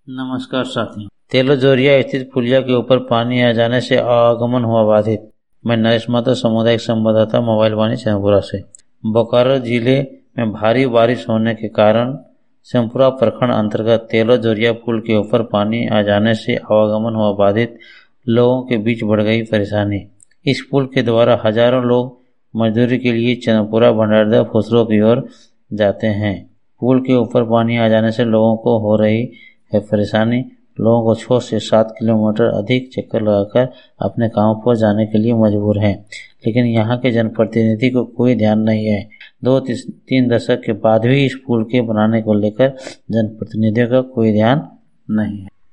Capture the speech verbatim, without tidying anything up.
नमस्कार साथियों। तेलोजोरिया स्थित पुलिया के ऊपर पानी आ जाने से आवागमन हुआ बाधित। मैं नरेश माथुर, सामुदायिक संवाददाता, मोबाइल वाणी शहपुरा से। बोकारो जिले में भारी बारिश होने के कारण शहपुरा प्रखंड अंतर्गत तेलोजोरिया पुल के ऊपर पानी आ जाने से आवागमन हुआ बाधित। लोगों के बीच बढ़ गई परेशानी। इस पुल के द्वारा हजारों लोग मजदूरी के लिए चंदपुरा, भंडारदह, फुसरो की ओर जाते हैं। पुल के ऊपर पानी आ जाने से लोगों को हो रही है परेशानी। लोगों को छह से सात किलोमीटर अधिक चक्कर लगाकर अपने काम पर जाने के लिए मजबूर हैं, लेकिन यहाँ के जनप्रतिनिधि को कोई ध्यान नहीं है। दो तीन दशक के बाद भी इस पुल के बनाने को लेकर जनप्रतिनिधियों का कोई ध्यान नहीं है।